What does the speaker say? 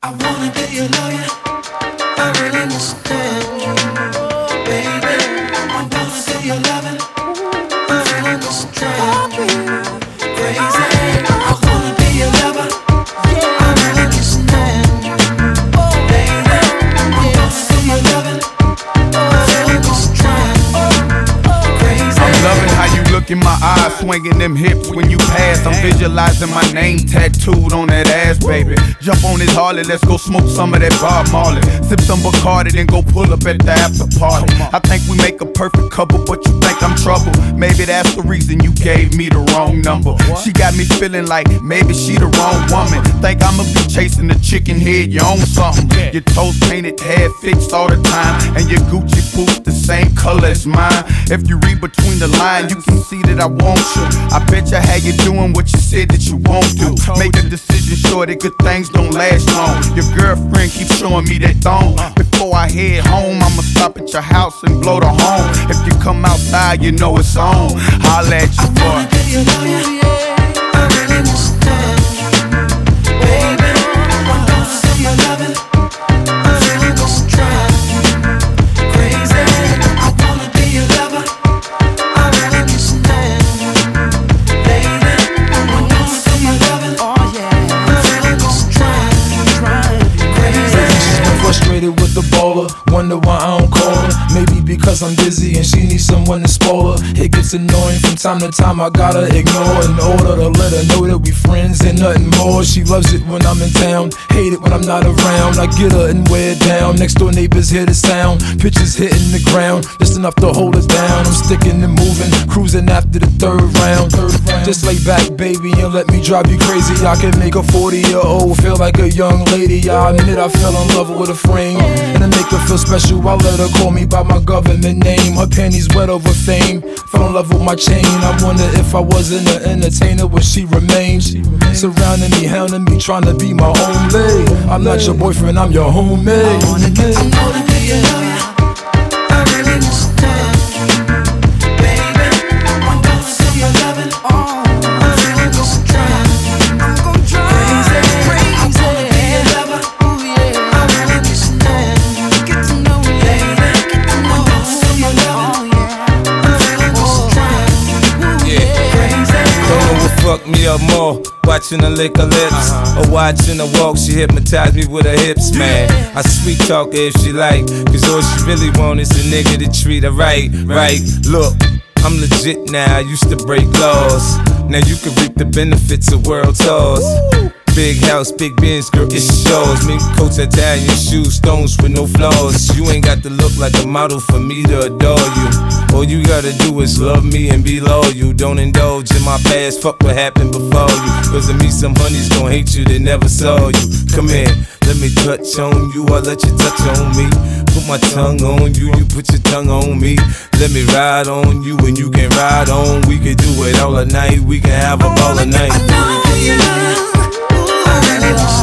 I wanna be your lawyer. I really understand you, baby. I wanna be your lover. I'm feeling this strange, crazy. I wanna be your lover. I really understand you, baby. I wanna be your lover. I'm feeling this strange, crazy. I'm loving how you look in my eyes, swinging them hips when you pass. I'm visualizing my name tattooed on that ass, baby. Jump on this Harley, let's go smoke some of that Bob Marley. Sip some Bacardi, then go pull up at the after party. I think we make a perfect couple, but you think I'm trouble. Maybe that's the reason you gave me the wrong number. She got me feeling like maybe she the wrong woman. Think I'ma be chasing the chicken head, you own something. Your toes painted, hair fixed all the time, and your Gucci boots the same color as mine. If you read between the lines, you can see that I want you. I bet you how you doing what you said that you won't do. Make a decision sure that good things don't last long. Your girlfriend keeps showing me that thong. Before I head home, I'ma stop at your house and blow the horn. If you come outside, you know it's on. Holla at you, boy. I wanna be your lawyer. I really understand you, baby. I wanna be your lover. I'm feeling this strange, crazy. I wanna be your lover. I really understand you, baby. I wanna be your lover. I'm feeling this strange, crazy. She's been frustrated with the baller, wonder why I don't call her. Maybe because I'm busy and she needs someone to spoil her. It gets annoying from time to time, I gotta ignore in order to let her know that we friends and nothing more. She loves it when I'm in town, hate it when I'm not around. I get her and wear it down, next door neighbors hear the sound. Pitches hitting the ground, just enough to hold her down. I'm sticking and moving, cruising after the third round. Just lay back, baby, and let me drive you crazy. I can make a 40-year-old feel like a young lady. I admit I fell in love with a frame, and to make her feel special, I let her call me by my government name. Her panties wet over fame, fell in love with my chain. I wonder if I wasn't an entertainer, would she remain? Surrounding me, hounding me, trying to be my only. I'm not your boyfriend, I'm your homie. I wanna be your lawyer. I really understand you, baby. I wanna be your lover. I'm feeling this strange, crazy. I wanna be your lover. I really understand you, baby. I wanna be your lover. I'm feeling this strange, crazy. Don't know what fucked me up more, watching her lick her lips or watching her walk. She hypnotized me with her hips, man. I sweet talk her if she like, cause all she really want is a nigga to treat her right. Look, I'm legit now, I used to break laws. Now you can reap the benefits of world tours. Big house, big Benz, girl, it's yours. Mink coats, Italian shoes, stones with no flaws. You ain't got to look like a model for me to adore you. All you gotta do is love me and be loyal. Don't indulge in my past, fuck what happened before you. Cause of me, some honeys gon' hate you that never saw you. Come here, let me touch on you, I'll let you touch on me. Put my tongue on you, you put your tongue on me. Let me ride on you and you can ride on. We can do it all night, we can have a ball night. I really